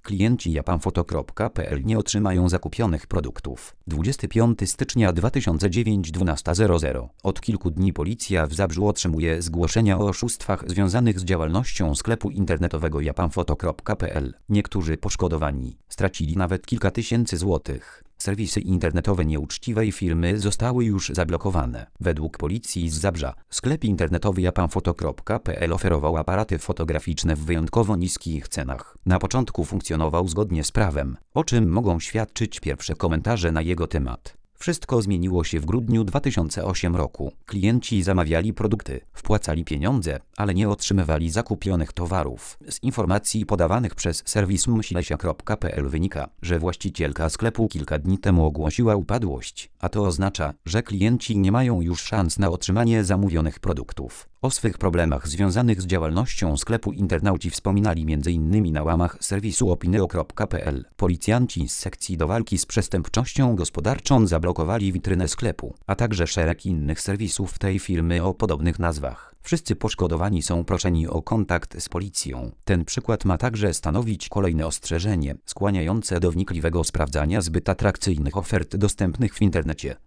Klienci japanfoto.pl nie otrzymają zakupionych produktów. 25 stycznia 2009 12:00. Od kilku dni policja w Zabrzu otrzymuje zgłoszenia o oszustwach związanych z działalnością sklepu internetowego japanfoto.pl. Niektórzy poszkodowani stracili nawet kilka tysięcy złotych. Serwisy internetowe nieuczciwej firmy zostały już zablokowane. Według policji z Zabrza sklep internetowy japanfoto.pl oferował aparaty fotograficzne w wyjątkowo niskich cenach. Na początku funkcjonował zgodnie z prawem, o czym mogą świadczyć pierwsze komentarze na jego temat. Wszystko zmieniło się w grudniu 2008 roku. Klienci zamawiali produkty, wpłacali pieniądze, ale nie otrzymywali zakupionych towarów. Z informacji podawanych przez serwis msilesia.pl wynika, że właścicielka sklepu kilka dni temu ogłosiła upadłość, a to oznacza, że klienci nie mają już szans na otrzymanie zamówionych produktów. O swych problemach związanych z działalnością sklepu internauci wspominali m.in. na łamach serwisu opinio.pl. Policjanci z sekcji do walki z przestępczością gospodarczą zablokowali witrynę sklepu, a także szereg innych serwisów tej firmy o podobnych nazwach. Wszyscy poszkodowani są proszeni o kontakt z policją. Ten przykład ma także stanowić kolejne ostrzeżenie, skłaniające do wnikliwego sprawdzania zbyt atrakcyjnych ofert dostępnych w internecie.